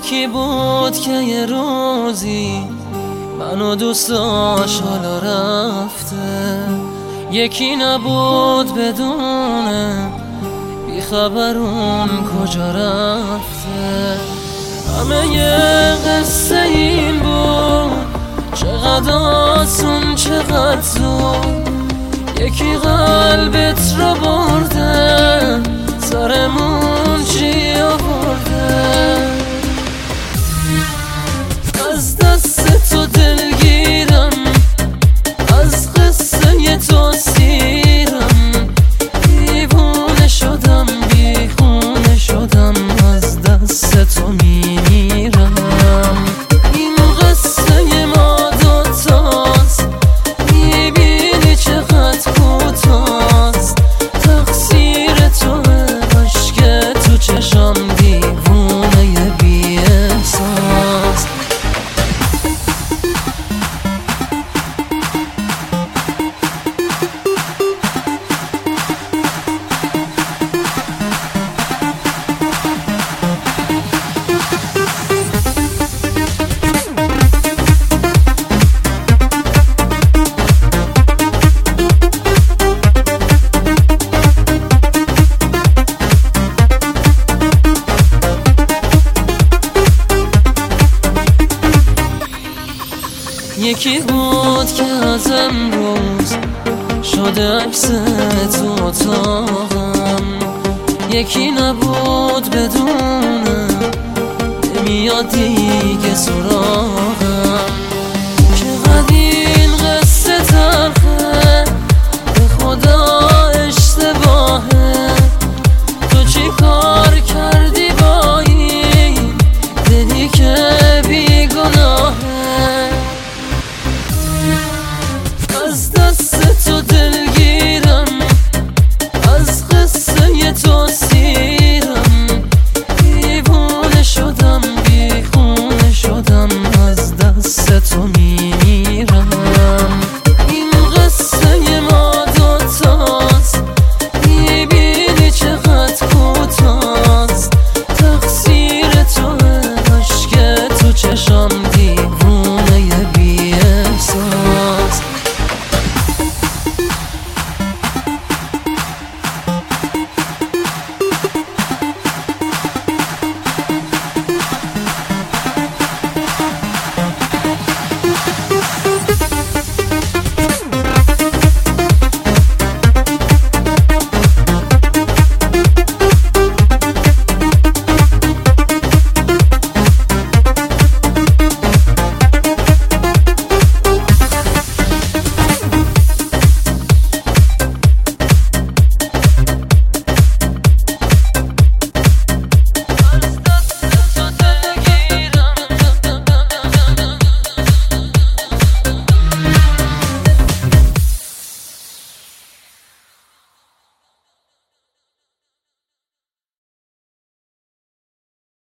یکی بود که یه روزی منو دوست داشت حالا رفته، یکی نبود بدونه بی خبر اون کجا رفته. همه یه قصه این بود، چقدر آسون چقدر زود، یکی قلبت رو برده سرمون چی آورده. از دست تو دلگیرم، از قصه تو سیرم، دیوونه شدم بیخونه شدم، از دست تو میمیرم. این قصه ما دوتاست، میبینی چقدر کوتاست، تقصیر توه عشق تو چشم، دیوونه بی احساس. یکی بود که از امروز شده عکس تو اتاقم، یکی نبود بدونه نمیاد دیگه سراغم. چقدر این قصه تلخه، به خدا اشتباهه، تو چی کار کردی